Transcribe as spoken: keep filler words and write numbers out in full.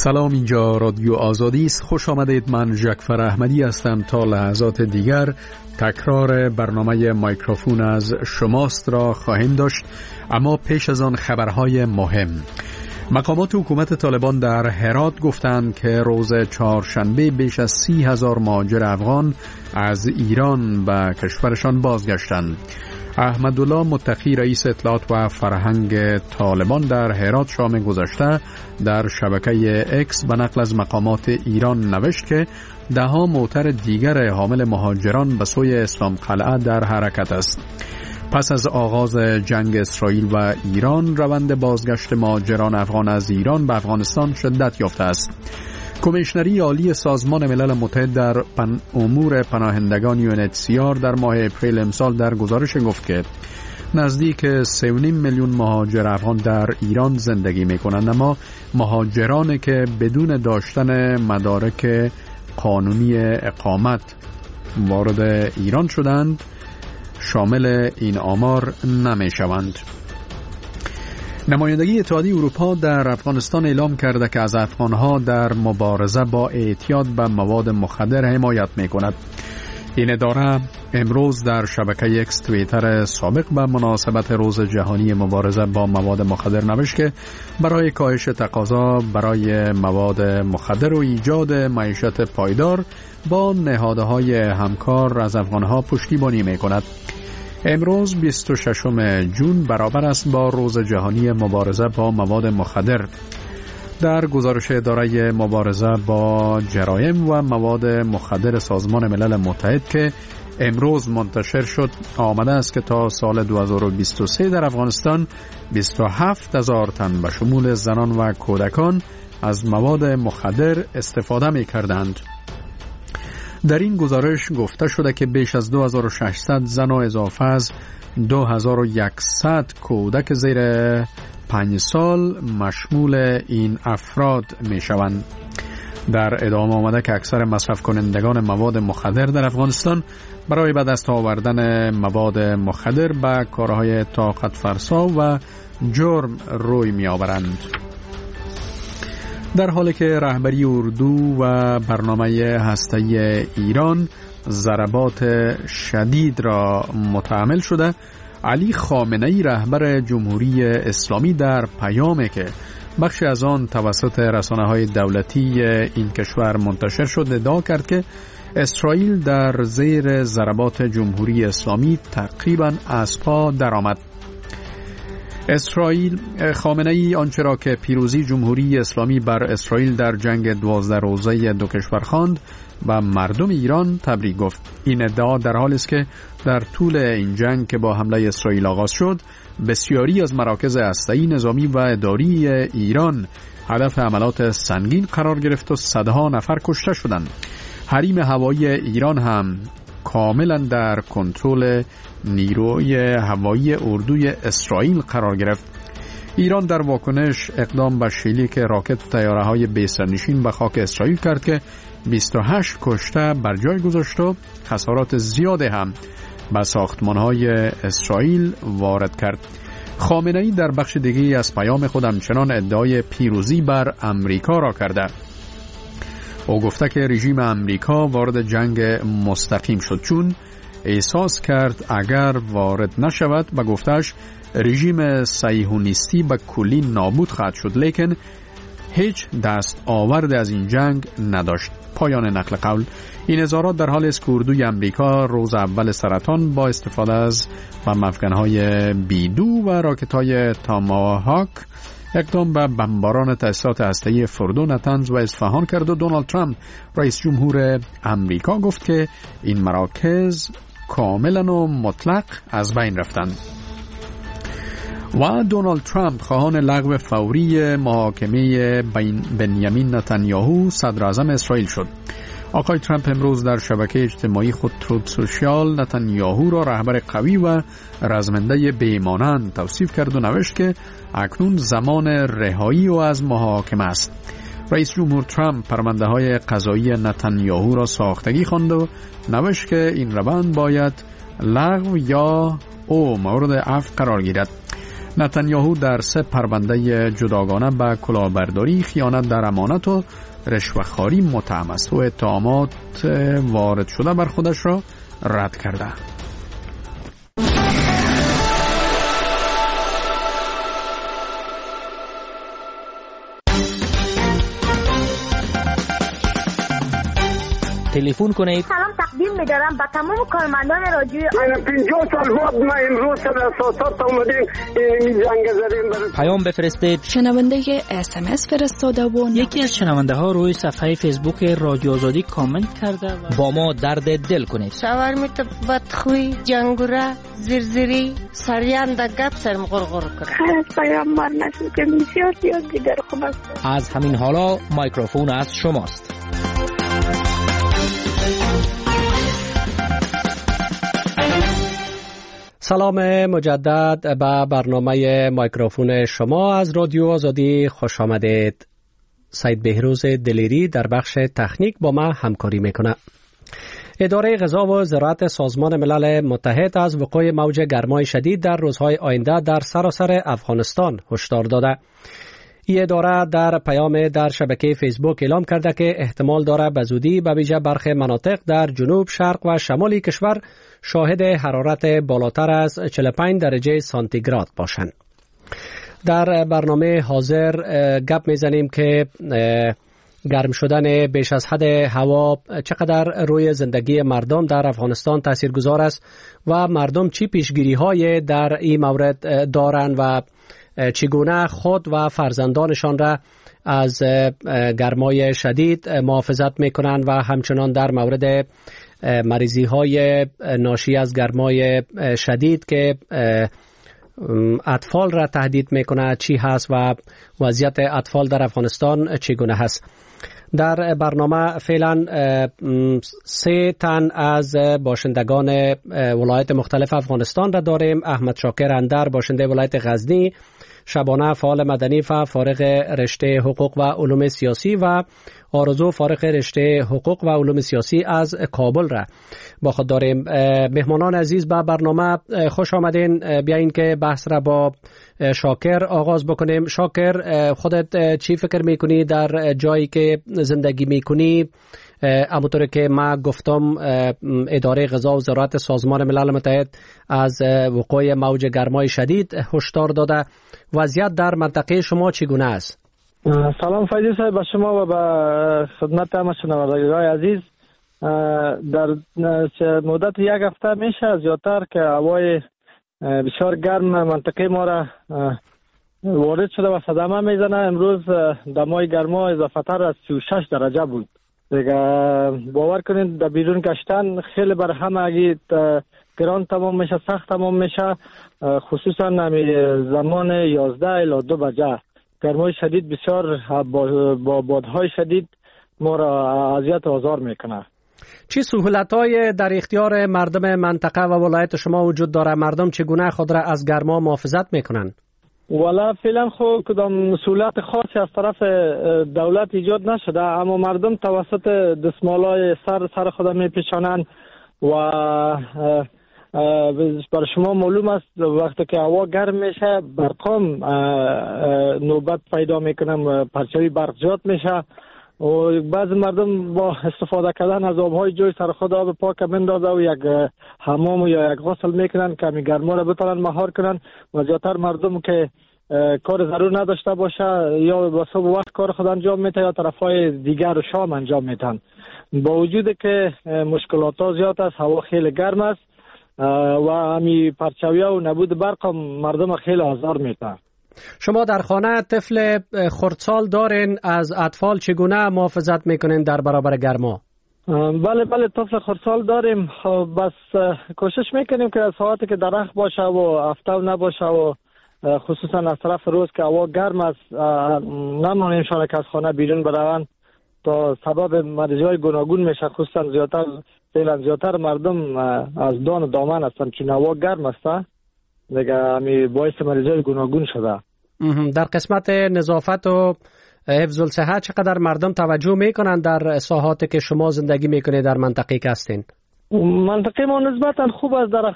سلام، اینجا رادیو آزادی است. خوش آمدید. من جعفر احمدی هستم. تا لحظات دیگر تکرار برنامه میکروفون از شماست را خواهیم داشت، اما پیش از آن خبرهای مهم. مقامات حکومت طالبان در هرات گفتند که روز چهارشنبه بیش از سی هزار مهاجر افغان از ایران به کشورشان بازگشتند. احمدالله متقی رئیس اطلاعات و فرهنگ طالبان در هرات شام گذشته در شبکه اکس به نقل از مقامات ایران نوشت که ده ها موتر دیگر حامل مهاجران به سوی اسلام قلعه در حرکت است. پس از آغاز جنگ اسرائیل و ایران، روند بازگشت مهاجران افغان از ایران به افغانستان شدت یافته است. کمیشنری عالی سازمان ملل متحد در پن امور پناهندگان یو ان اچ سی آر در ماه اپریل امسال در گزارش گفت که نزدیک سه و نیم میلیون مهاجر افغان در ایران زندگی می‌کنند، اما مهاجرانی که بدون داشتن مدارک قانونی اقامت وارد ایران شدند شامل این آمار نمی‌شوند. نمایندگی اتحادیه اروپا در افغانستان اعلام کرده که از افغانها در مبارزه با اعتیاد به مواد مخدر حمایت می‌کند. این اداره امروز در شبکه اکس توییتر سابق به مناسبت روز جهانی مبارزه با مواد مخدر نوشت که برای کاهش تقاضا برای مواد مخدر و ایجاد معیشت پایدار با نهادهای همکار از افغانها پشتیبانی می‌کند. امروز بیست و ششم ژوئن برابر است با روز جهانی مبارزه با مواد مخدر. در گزارش اداره مبارزه با جرایم و مواد مخدر سازمان ملل متحد که امروز منتشر شد آمده است که تا سال دو هزار و بیست و سه در افغانستان بیست و هفت هزار تن به شمول زنان و کودکان از مواد مخدر استفاده می کردند. در این گزارش گفته شده که بیش از دو هزار و ششصد زن و اضافه از دو هزار و صد کودک زیر پنج سال مشمول این افراد می شوند. در ادامه آمده که اکثر مصرف کنندگان مواد مخدر در افغانستان برای به دست آوردن مواد مخدر به کارهای طاقت فرسا و جرم روی می آورند. در حالی که رهبری اردو و برنامه هسته‌ای ایران ضربات شدید را متحمل شده، علی خامنه‌ای رهبر جمهوری اسلامی در پیامی که بخشی از آن توسط رسانه‌های دولتی این کشور منتشر شد ادعا کرد که اسرائیل در زیر ضربات جمهوری اسلامی تقریباً از پا درآمد. اسرائیل خامنه‌ای آنچه را که پیروزی جمهوری اسلامی بر اسرائیل در جنگ دوازده روزه دو کشور خواند و مردم ایران تبریک گفت. این ادعا در حالی است که در طول این جنگ که با حمله اسرائیل آغاز شد بسیاری از مراکز هسته‌ای نظامی و اداری ایران هدف حملات سنگین قرار گرفت و صدها نفر کشته شدند. حریم هوایی ایران هم کاملا در کنترل نیروی هوایی اردوی اسرائیل قرار گرفت. ایران در واکنش اقدام به شلیک راکت طیاره‌های بی سرنشین به خاک اسرائیل کرد که بیست و هشت کشته بر جای گذاشت و خسارات زیادی هم به ساختمان‌های اسرائیل وارد کرد. خامنه‌ای در بخش دیگری از پیام خود همچنان ادعای پیروزی بر امریکا را کرده. او گفته که رژیم امریکا وارد جنگ مستقیم شد چون احساس کرد اگر وارد نشود به گفتش رژیم صهیونیستی به کلی نابود خواهد شد، لیکن هیچ دست آورد از این جنگ نداشت. پایان نقل قول. این اظهارات در حال است که اردوی امریکا روز اول سرطان با استفاده از مفکن‌های بیدو و راکت‌های تاماهاک اقدام به بمباران تأسیسات هسته‌ای فردو، نتنز و اصفهان کرد و دونالد ترامپ رئیس جمهور امریکا گفت که این مراکز کاملا و مطلق از بین رفتند. و دونالد ترامپ خواهان لغو فوری محاکمه بنیامین نتانیاهو صدر اعظم اسرائیل شد. آقای ترامپ امروز در شبکه اجتماعی خود ترود سوشیال نتانیاهو را رهبر قوی و رزمنده بی‌مانند توصیف کرد و نوشت که اکنون زمان رهایی او از محاکمه است. رئیس جمهور ترامپ پرونده های قضایی نتانیاهو را ساختگی خواند و نوشت که این روند باید لغو یا او مورد عفو قرار گیرد. نتانیاهو در سه پرونده جداگانه به کلاهبرداری، خیانت در امانت و رشوه‌خواری متهم است و اتهامات وارد شده بر خودش را رد کرده. تلفن کنید. سلام تقدیم می‌دارم به تمام کارمندان رادیو. پنجاه سال بعد ما امروز سر اساسات اومدیم این جنگ زدیم. پیام بفرستید. شنونده اس ام اس فرستاده و یکی از شنونده ها روی صفحه فیسبوک رادیو آزادی کامنت کرده و با ما درد دل کنید. شاورمیت بدخوی، جنگوره، زرزری، سریان دا گپ سرم غرغر کرد. از پیام مار نشد که بسیار زیاد دیگر خوب است. از همین حالا میکروفون از شماست. سلام مجدد به برنامه میکروفون شما از رادیو آزادی خوش آمدید. سید بهروز دلیری در بخش تکنیک با ما همکاری میکنه. اداره غذا و زراعت سازمان ملل متحد از وقوع موج گرمای شدید در روزهای آینده در سراسر افغانستان هشدار داده. این اداره در پیام در شبکه فیسبوک اعلام کرده که احتمال داره به زودی به ویژه برخی مناطق در جنوب، شرق و شمال کشور شاهد حرارت بالاتر از چهل و پنج درجه سانتیگراد باشند. در برنامه حاضر گپ میزنیم که گرم شدن بیش از حد هوا چقدر روی زندگی مردم در افغانستان تاثیرگذار است و مردم چی پیشگیری های در این مورد دارند و چگونه خود و فرزندانشان را از گرمای شدید محافظت میکنند و همچنان در مورد مریضی های ناشی از گرمای شدید که اطفال را تهدید میکنه چی هست و وضعیت اطفال در افغانستان چگونه هست. در برنامه فعلا سه تن از باشندگان ولایت مختلف افغانستان را داریم. احمد شاکر اندر باشنده ولایت غزنی، شبانه فعال مدنی و فارغ رشته حقوق و علوم سیاسی و آرزو فارغ رشته حقوق و علوم سیاسی از کابل را با خود داریم. مهمانان عزیز به برنامه خوش آمدین. بیاین که بحث را با شاکر آغاز بکنیم. شاکر، خودت چی فکر میکنی در جایی که زندگی میکنی؟ همونطور که ما گفتم اداره غذا و زراعت سازمان ملل متحد از وقوع موج گرمای شدید هشدار داده. وضعیت در منطقه شما چگونه است؟ سلام فیضی صاحب به شما و به خدمت همه شنوندگان عزیز. در مدت یک هفته میشه زیادتر که هوای بسیار گرم منطقه ما را وارد شده و صدمه میزنه. امروز دمای گرما اضافه تر از سی و شش درجه بود. دیگه باور کنید در بیرون گشتن خیلی بر همگی گران تمام میشه، سخت تمام میشه، خصوصا زمان یازده الی دو بجه. گرمای شدید بسیار با بادهای شدید ما را اذیت و آزار میکنه. چی سهولت‌های در اختیار مردم منطقه و ولایت شما وجود داره؟ مردم چگونه خود را از گرما محافظت میکنن؟ والا فعلا خو کدام سهولت خاصی از طرف دولت ایجاد نشده، اما مردم توسط دستمالای سر سر خود میپیچانند و برای شما معلوم است وقتی که هوا گرم میشه برقام نوبت پیدا میکنه، پرچاوی برق زیاد میشه و بعض مردم با استفاده کردن از آبهای جوی سر خود آب پاک بندازه و یک حمام یا یک غسل میکنن که می گرما را بتونن مهار کنن و زیادتر مردم که کار ضرور نداشته باشه یا با صبح وقت کار خود انجام میتن یا طرفای دیگر و شام انجام میتن. با وجود که مشکلات ها زیاد است، هوا خیلی گرم است و همی پرچاوی و نبود برق مردم خیلی آزار میتن. شما در خانه طفل خردسال دارین، از اطفال چگونه محافظت میکنین در برابر گرما؟ بله بله طفل خردسال داریم. خب بس کوشش میکنیم که ساعتی که درخت باشه و افتاو نباشه و خصوصا از طرف روز که هوا گرم است نمانیم شانه که از خانه بیرون بروند تا سبب مریضی های گوناگون میشه. خصوصا زیادتر فعلا زیادتر مردم از دان و دامن هستند چون هوا گرم است دیگه همی باعث مریضی های گوناگون شده. در قسمت نظافت و حفظ الصحه چقدر مردم توجه میکنن در ساحاتی که شما زندگی میکنید در منطقه که هستین؟ منطقه ما نسبتا خوب است، در